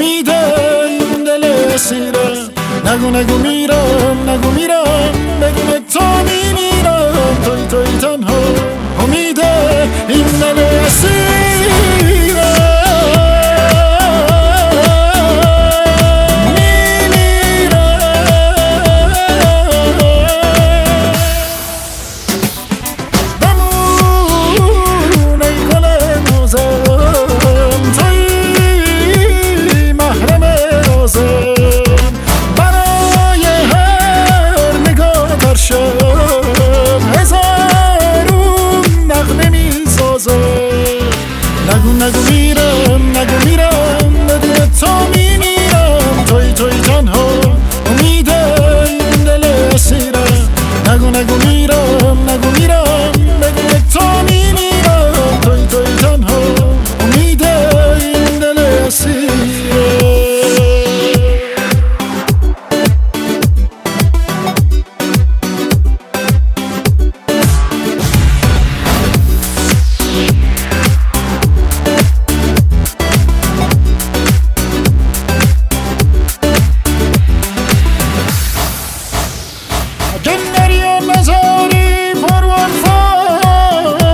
امید این دل اسیره. نگو نگو میرم، نگو میرم، بدون تو میمیرم، توی توی تنها امید این دل اسیره. نگو نگو میرم، نگو میرم، بدون تو میمیرم، توی توی تنها امید این دل اسیره. نگو نگو میرم، نگو میرم، بدون تو میمیرم، توی توی تنها امید این دل اسیره.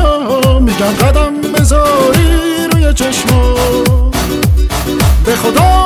قدم بذاری روی چشمو به خدا